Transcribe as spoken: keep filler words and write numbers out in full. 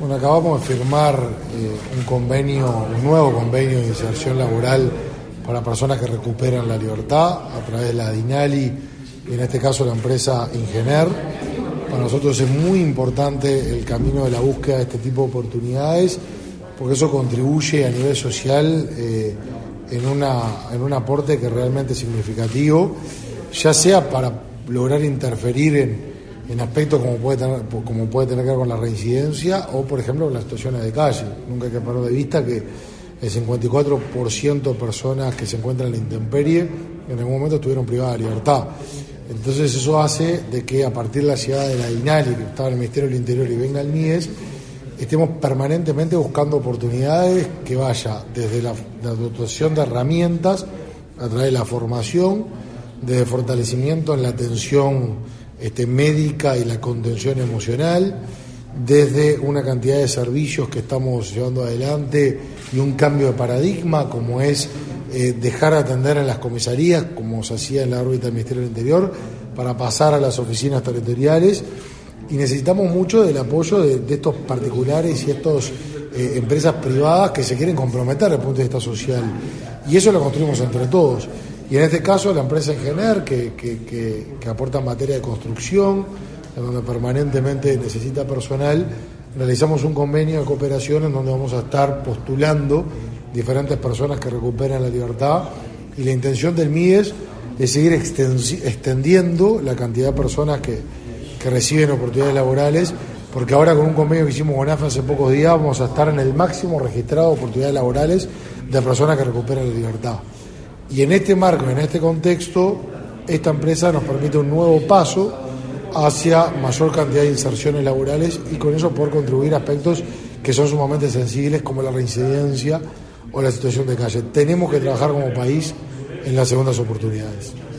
Bueno, acabamos de firmar eh, un convenio, un nuevo convenio de inserción laboral para personas que recuperan la libertad a través de la DINALI y en este caso la empresa Ingener. Para nosotros es muy importante el camino de la búsqueda de este tipo de oportunidades porque eso contribuye a nivel social eh, en, una, en un aporte que es realmente significativo, ya sea para lograr interferir en en aspectos como puede tener como puede tener que ver con la reincidencia o, por ejemplo, con las situaciones de calle. Nunca hay que perder de vista que el cincuenta y cuatro por ciento de personas que se encuentran en la intemperie en algún momento estuvieron privadas de libertad. Entonces eso hace de que a partir de la llegada de la DINALI, que estaba en el Ministerio del Interior, y venga el M I E S, estemos permanentemente buscando oportunidades que vaya desde la, la dotación de herramientas a través de la formación, desde fortalecimiento en la atención Este, médica y la contención emocional, desde una cantidad de servicios que estamos llevando adelante y un cambio de paradigma como es eh, dejar de atender en las comisarías como se hacía en la órbita del Ministerio del Interior para pasar a las oficinas territoriales, y necesitamos mucho del apoyo de, de estos particulares y estas eh, empresas privadas que se quieren comprometer desde el punto de vista social, y eso lo construimos entre todos. Y en este caso la empresa Ingener, que, que, que, que aporta en materia de construcción, en donde permanentemente necesita personal, realizamos un convenio de cooperación en donde vamos a estar postulando diferentes personas que recuperan la libertad, y la intención del M I E S es seguir extendiendo la cantidad de personas que, que reciben oportunidades laborales, porque ahora con un convenio que hicimos con A F A hace pocos días vamos a estar en el máximo registrado de oportunidades laborales de personas que recuperan la libertad. Y en este marco, en este contexto, esta empresa nos permite un nuevo paso hacia mayor cantidad de inserciones laborales y con eso poder contribuir a aspectos que son sumamente sensibles como la reincidencia o la situación de calle. Tenemos que trabajar como país en las segundas oportunidades.